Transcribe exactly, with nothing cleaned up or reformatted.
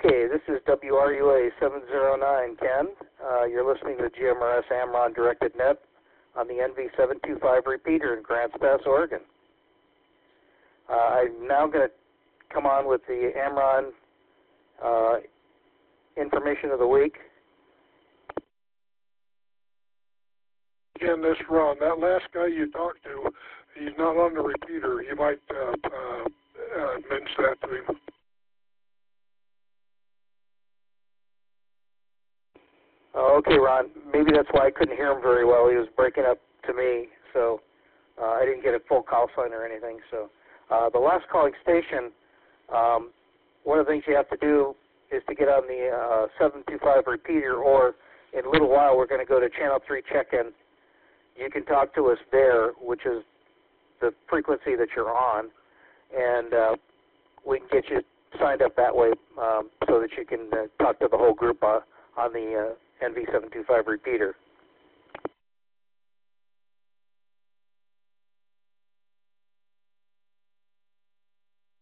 Okay, this is W R U A seven zero nine, Ken. Uh, you're listening to G M R S Amron Directed Net on the N V seven two five repeater in Grants Pass, Oregon. Uh, I'm now going to come on with the Amron uh, information of the week. Again, this is Ron. That last guy you talked to, he's not on the repeater. You might uh, uh, uh, mention that to him. Oh, okay, Ron. Maybe that's why I couldn't hear him very well. He was breaking up to me, so uh, I didn't get a full call sign or anything. So uh, the last calling station, um, one of the things you have to do is to get on the uh, seven two five repeater, or in a little while we're going to go to channel three check-in. You can talk to us there, which is the frequency that you're on, and uh, we can get you signed up that way um, so that you can uh, talk to the whole group uh, on the uh, N V seven two five repeater.